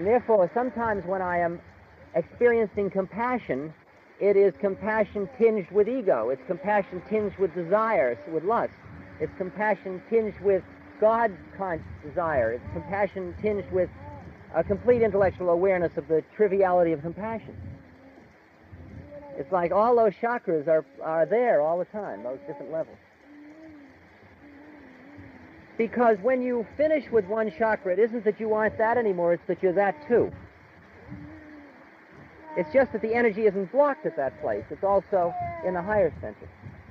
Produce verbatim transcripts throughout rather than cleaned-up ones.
And therefore, sometimes when I am experiencing compassion, it is compassion tinged with ego. It's compassion tinged with desire, with lust. It's compassion tinged with God-conscious desire. It's compassion tinged with a complete intellectual awareness of the triviality of compassion. It's like all those chakras are, are there all the time, those different levels. Because when you finish with one chakra, it isn't that you aren't that anymore, it's that you're that too. It's just that the energy isn't blocked at that place. It's also in the higher center.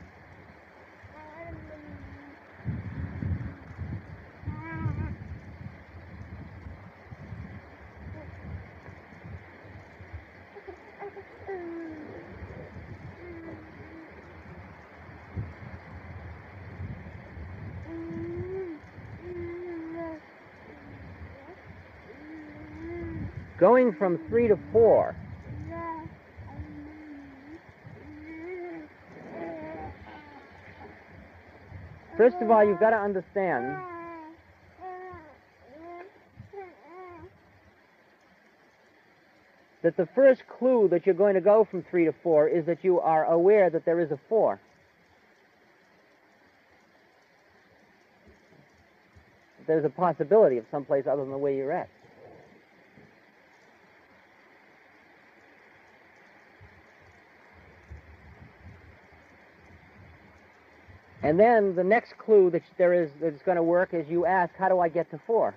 Going from three to four, first of all, you've got to understand that the first clue that you're going to go from three to four is that you are aware that there is a four. There's a possibility of someplace other than the way you're at. And then the next clue that there is that's going to work is you ask, how do I get to four?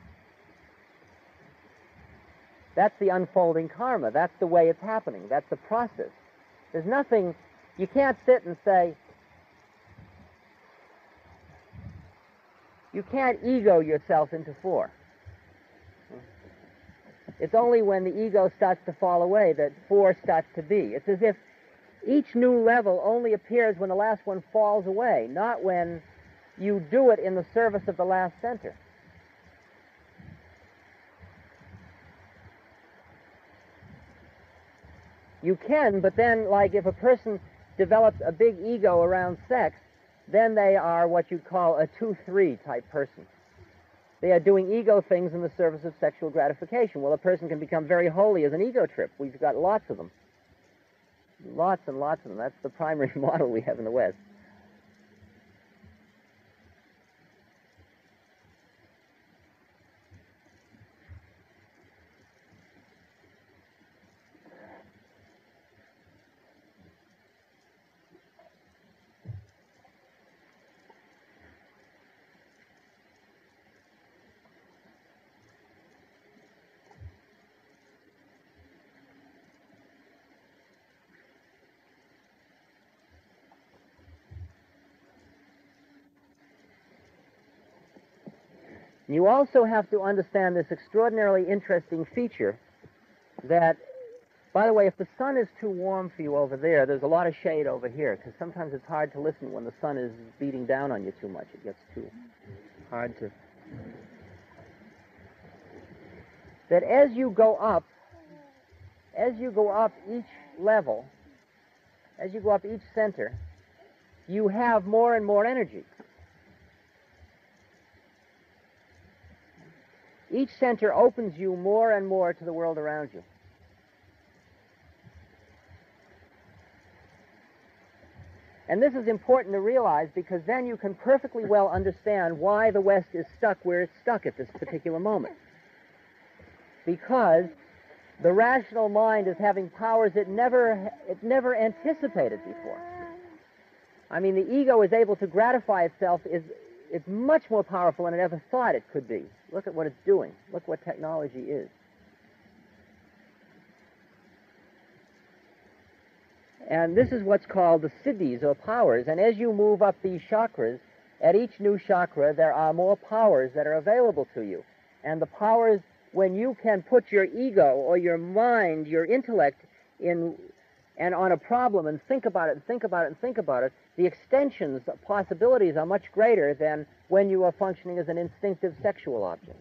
That's the unfolding karma. That's the way it's happening. That's the process. There's nothing, you can't sit and say, you can't ego yourself into four. It's only when the ego starts to fall away that four starts to be. It's as if each new level only appears when the last one falls away, not when you do it in the service of the last center. You can, but then, like if a person develops a big ego around sex, then they are what you call a two three type person. They are doing ego things in the service of sexual gratification. Well, a person can become very holy as an ego trip. We've got lots of them. Lots and lots of them. That's the primary model we have in the West. You also have to understand this extraordinarily interesting feature that, by the way, if the sun is too warm for you over there, there's a lot of shade over here, because sometimes it's hard to listen when the sun is beating down on you too much. It gets too hard to... That as you go up, as you go up each level, as you go up each center, you have more and more energy. Each center opens you more and more to the world around you. And this is important to realize, because then you can perfectly well understand why the West is stuck where it's stuck at this particular moment. Because the rational mind is having powers it never, it never anticipated before. I mean, the ego is able to gratify itself, is it's much more powerful than it ever thought it could be. Look at what it's doing. Look what technology is. And this is what's called the siddhis, or powers. And as you move up these chakras, at each new chakra, there are more powers that are available to you. And the powers, when you can put your ego or your mind, your intellect, in and on a problem and think about it and think about it and think about it, the extensions, the possibilities are much greater than when you are functioning as an instinctive sexual object.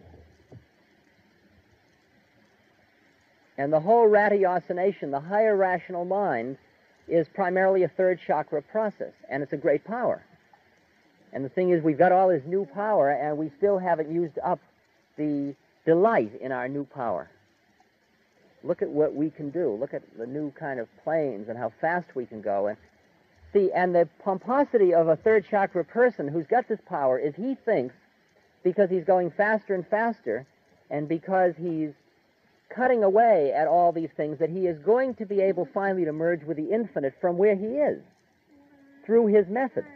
And the whole ratiocination, the higher rational mind, is primarily a third chakra process, and it's a great power. And the thing is, we've got all this new power, and we still haven't used up the delight in our new power. Look at what we can do. Look at the new kind of planes and how fast we can go. And see, and the pomposity of a third chakra person who's got this power is he thinks, because he's going faster and faster, and because he's cutting away at all these things, that he is going to be able finally to merge with the infinite from where he is, through his method.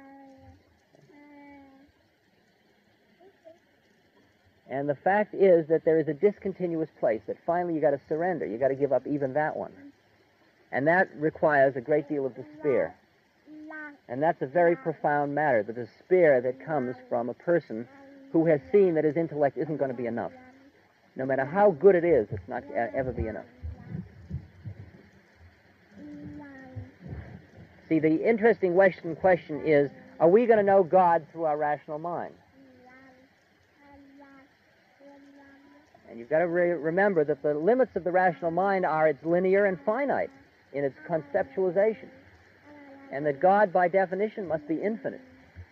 And the fact is that there is a discontinuous place, that finally you got to surrender. You got to give up even that one. And that requires a great deal of despair. And that's a very profound matter, the despair that comes from a person who has seen that his intellect isn't going to be enough. No matter how good it is, it's not ever be enough. See, the interesting Western question is, are we going to know God through our rational mind? And you've got to re- remember that the limits of the rational mind are it's linear and finite in its conceptualization. And that God, by definition, must be infinite.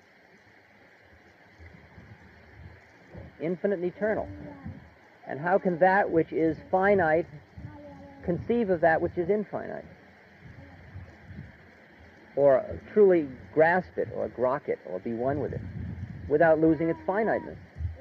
Infinite and eternal. And how can that which is finite conceive of that which is infinite? Or truly grasp it, or grok it, or be one with it, without losing its finiteness?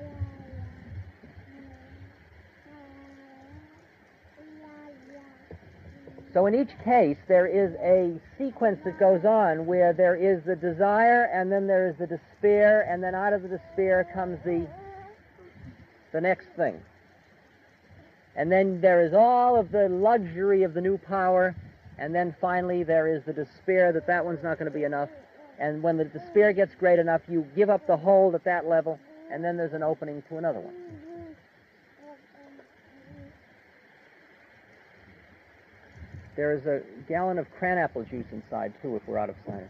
So in each case, there is a sequence that goes on where there is the desire, and then there is the despair, and then out of the despair comes the, the next thing. And then there is all of the luxury of the new power, and then finally there is the despair that that one's not going to be enough. And when the despair gets great enough, you give up the hold at that level, and then there's an opening to another one. There is a gallon of cranapple juice inside, too, if we're out of cider.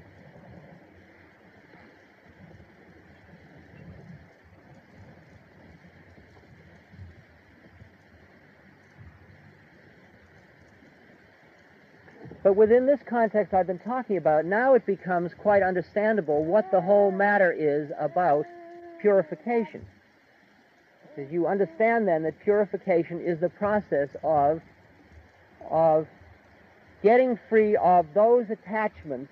But within this context I've been talking about, now it becomes quite understandable what the whole matter is about purification. Because you understand then that purification is the process of, of getting free of those attachments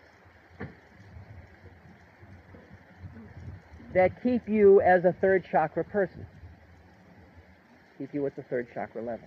that keep you as a third chakra person, keep you at the third chakra level.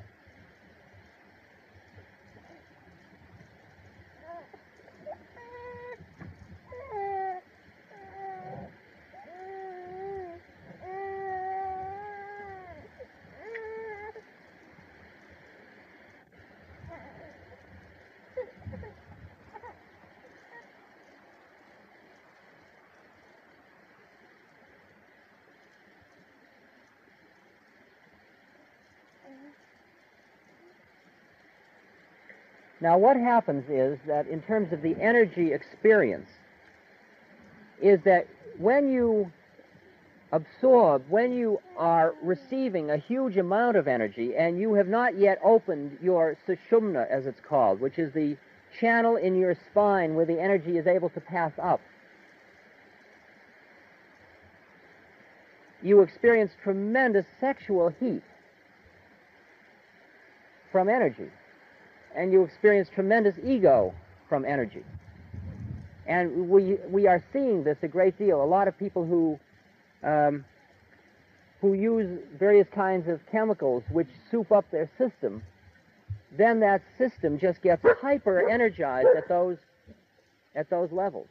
Now, what happens is that in terms of the energy experience, is that when you absorb, when you are receiving a huge amount of energy and you have not yet opened your sushumna, as it's called, which is the channel in your spine where the energy is able to pass up, you experience tremendous sexual heat from energy. And you experience tremendous ego from energy. And we we are seeing this a great deal. A lot of people who um, who use various kinds of chemicals which soup up their system, then that system just gets hyper energized at those at those levels.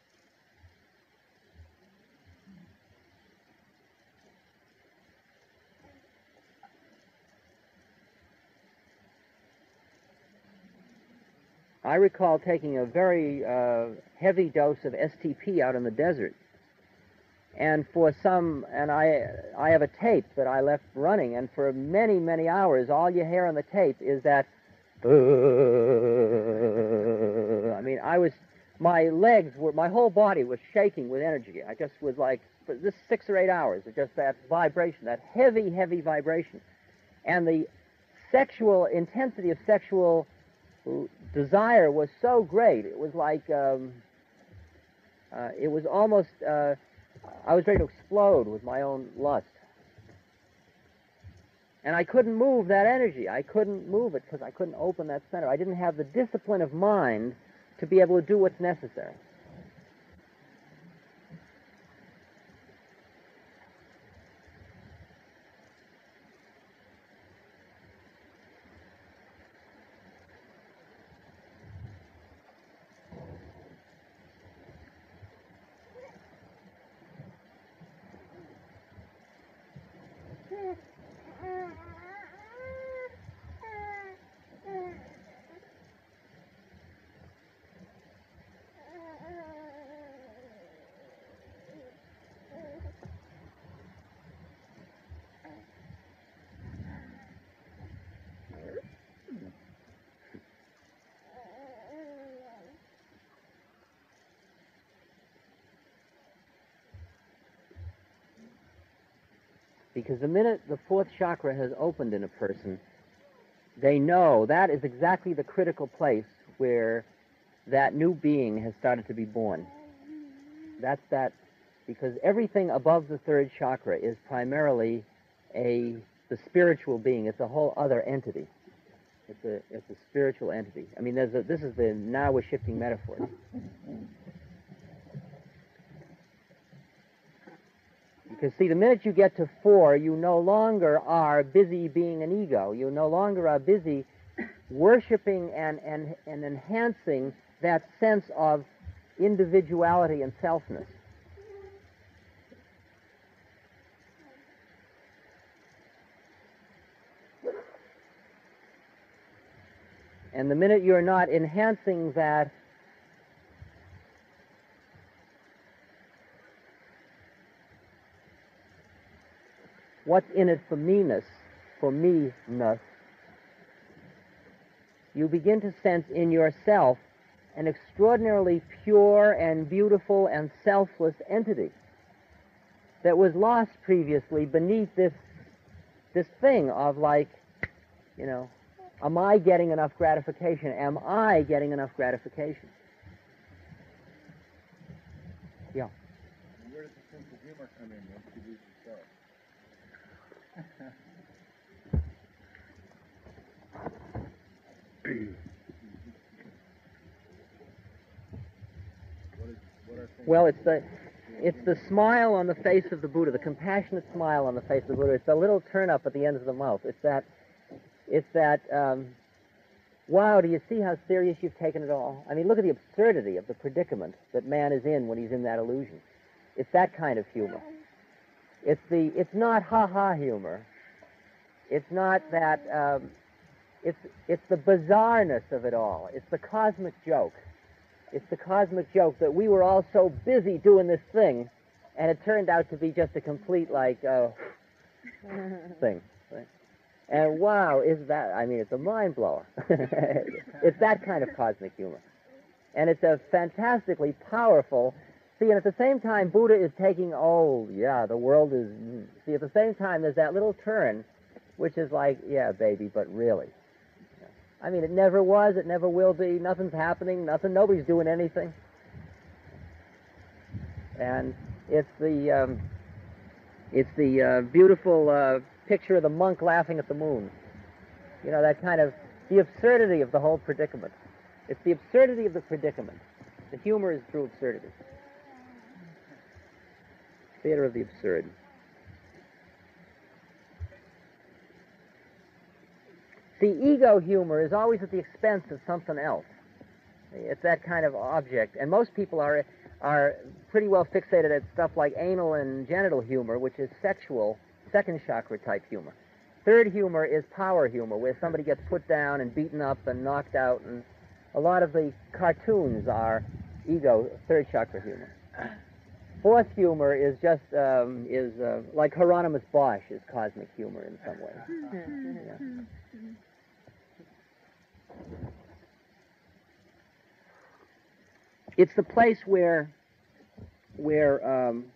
I recall taking a very uh, heavy dose of S T P out in the desert, and for some, and I, I have a tape that I left running, and for many, many hours, all you hear on the tape is that, uh, I mean, I was, my legs were, my whole body was shaking with energy. I just was like, for this six or eight hours, of just that vibration, that heavy, heavy vibration, and the sexual intensity of sexual desire was so great. It was like, um, uh, it was almost, uh, I was ready to explode with my own lust. And I couldn't move that energy. I couldn't move it because I couldn't open that center. I didn't have the discipline of mind to be able to do what's necessary. Because the minute the fourth chakra has opened in a person, they know that is exactly the critical place where that new being has started to be born. That's that, because everything above the third chakra is primarily a the spiritual being. It's a whole other entity. It's a it's a spiritual entity. I mean, there's a, this is the now we're shifting metaphors. Because, see, the minute you get to four, you no longer are busy being an ego. You no longer are busy worshiping and, and, and enhancing that sense of individuality and selfness. And the minute you're not enhancing that what's in it for me-ness, for me-ness, you begin to sense in yourself an extraordinarily pure and beautiful and selfless entity that was lost previously beneath this this thing of, like, you know, am I getting enough gratification? Am I getting enough gratification? Yeah. And where does the sense of humor come in once you lose yourself? what is, what are well, it's the it's the smile on the face of the Buddha, the compassionate smile on the face of the Buddha. It's the little turn up at the ends of the mouth. It's that it's that um, wow, do you see how serious you've taken it all? I mean, look at the absurdity of the predicament that man is in when he's in that illusion. It's that kind of humor. It's the it's not ha-ha humor. It's not that, um, it's, it's the bizarreness of it all. It's the cosmic joke. It's the cosmic joke that we were all so busy doing this thing, and it turned out to be just a complete, like, uh, thing. Right? And wow, is that, I mean, it's a mind blower. It's that kind of cosmic humor. And it's a fantastically powerful, see, and at the same time, Buddha is taking, oh, yeah, the world is, see, at the same time, there's that little turn, which is like, yeah, baby, but really. I mean, it never was, it never will be, nothing's happening, nothing, nobody's doing anything. And it's the, um, it's the uh, beautiful uh, picture of the monk laughing at the moon. You know, that kind of, the absurdity of the whole predicament. It's the absurdity of the predicament. The humor is true absurdity. Theater of the absurd. See, ego humor is always at the expense of something else. It's that kind of object. And most people are are pretty well fixated at stuff like anal and genital humor, which is sexual, second chakra type humor. Third humor is power humor, where somebody gets put down and beaten up and knocked out. And a lot of the cartoons are ego, third chakra humor. Fourth humor is just, um, is uh, like Hieronymus Bosch is cosmic humor in some way. Yeah. It's the place where, where um,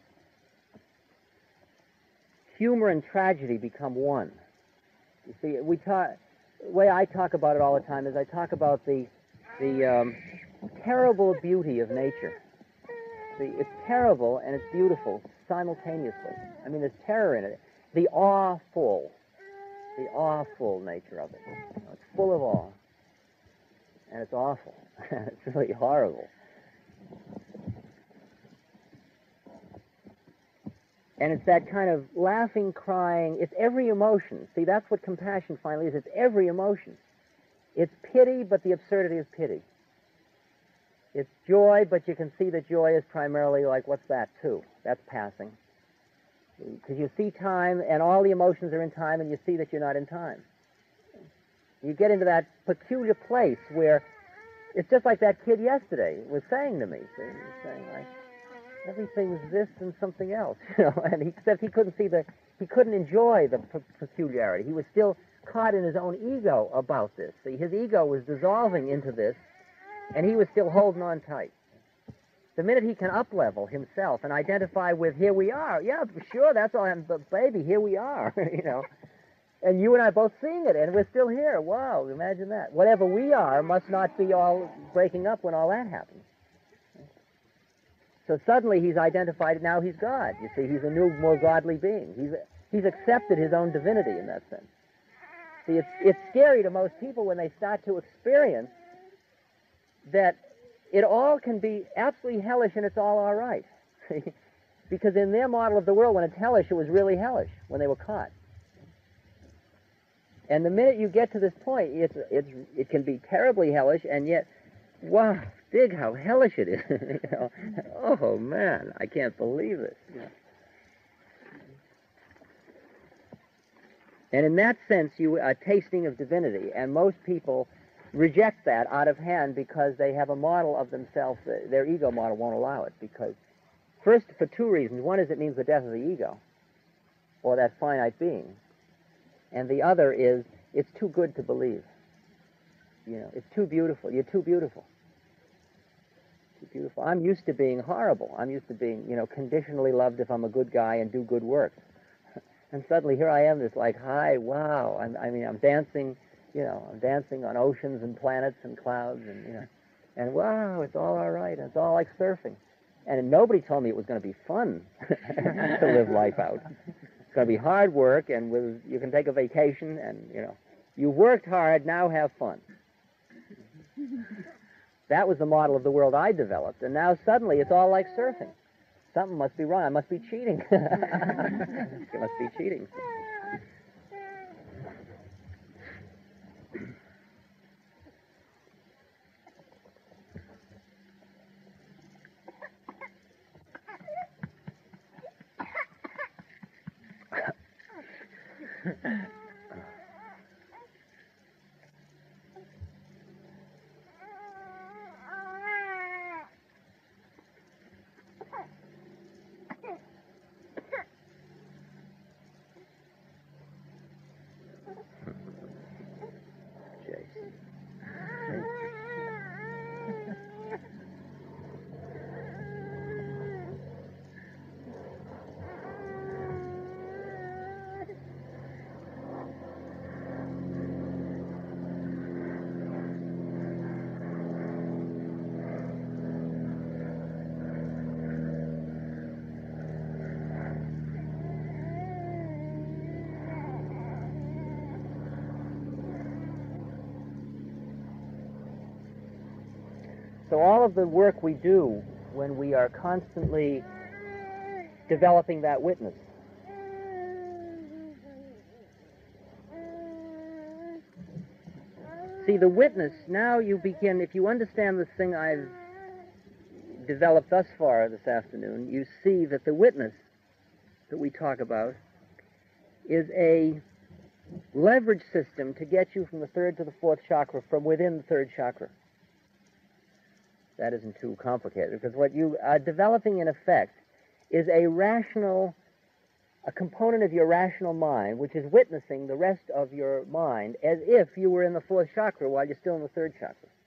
humor and tragedy become one. You see, we talk. The way I talk about it all the time is I talk about the the um, terrible beauty of nature. See, it's terrible and it's beautiful simultaneously. I mean, there's terror in it. The awful, The awful nature of it. You know, it's full of awe. And it's awful. It's really horrible. And it's that kind of laughing, crying, it's every emotion. See, that's what compassion finally is. It's every emotion. It's pity, but the absurdity is pity. It's joy, but you can see that joy is primarily like, what's that too? That's passing. Because you see time, and all the emotions are in time, and you see that you're not in time. You get into that peculiar place where it's just like that kid yesterday was saying to me. See, he was saying, like, everything's this and something else, you know, and he, except he couldn't see the, he couldn't enjoy the pe- peculiarity. He was still caught in his own ego about this. See, his ego was dissolving into this, and he was still holding on tight. The minute he can up-level himself and identify with, here we are, yeah, sure, that's all, I'm, but baby, here we are, you know, and you and I both seeing it, and we're still here. Wow, imagine that. Whatever we are must not be all breaking up when all that happens. So suddenly he's identified, now he's God. You see, he's a new, more godly being. He's, he's accepted his own divinity in that sense. See, it's, it's scary to most people when they start to experience that it all can be absolutely hellish and it's all all right. Because in their model of the world, when it's hellish, it was really hellish when they were caught. And the minute you get to this point, it's, it's, it can be terribly hellish, and yet, wow, dig how hellish it is. You know? Oh, man, I can't believe it. Yeah. And in that sense, you are tasting of divinity, and most people reject that out of hand because they have a model of themselves, that their ego model won't allow it. Because, first, for two reasons. One is it means the death of the ego, or that finite being. And the other is, it's too good to believe. You know, it's too beautiful. You're too beautiful. Too beautiful. I'm used to being horrible. I'm used to being, you know, conditionally loved if I'm a good guy and do good work. And suddenly here I am, this like, hi, wow. I'm, I mean, I'm dancing, you know, I'm dancing on oceans and planets and clouds and, you know, and wow, it's all all right. It's all like surfing. And nobody told me it was going to be fun to live life out. It's going to be hard work, and with, you can take a vacation, and, you know, you worked hard, now have fun. That was the model of the world I developed, and now suddenly it's all like surfing. Something must be wrong. I must be cheating. It must be cheating. Jason. So all of the work we do when we are constantly developing that witness, see, the witness, now you begin, if you understand this thing I've developed thus far this afternoon, you see that the witness that we talk about is a leverage system to get you from the third to the fourth chakra from within the third chakra. That isn't too complicated, because what you are developing in effect is a rational, a component of your rational mind, which is witnessing the rest of your mind as if you were in the fourth chakra while you're still in the third chakra.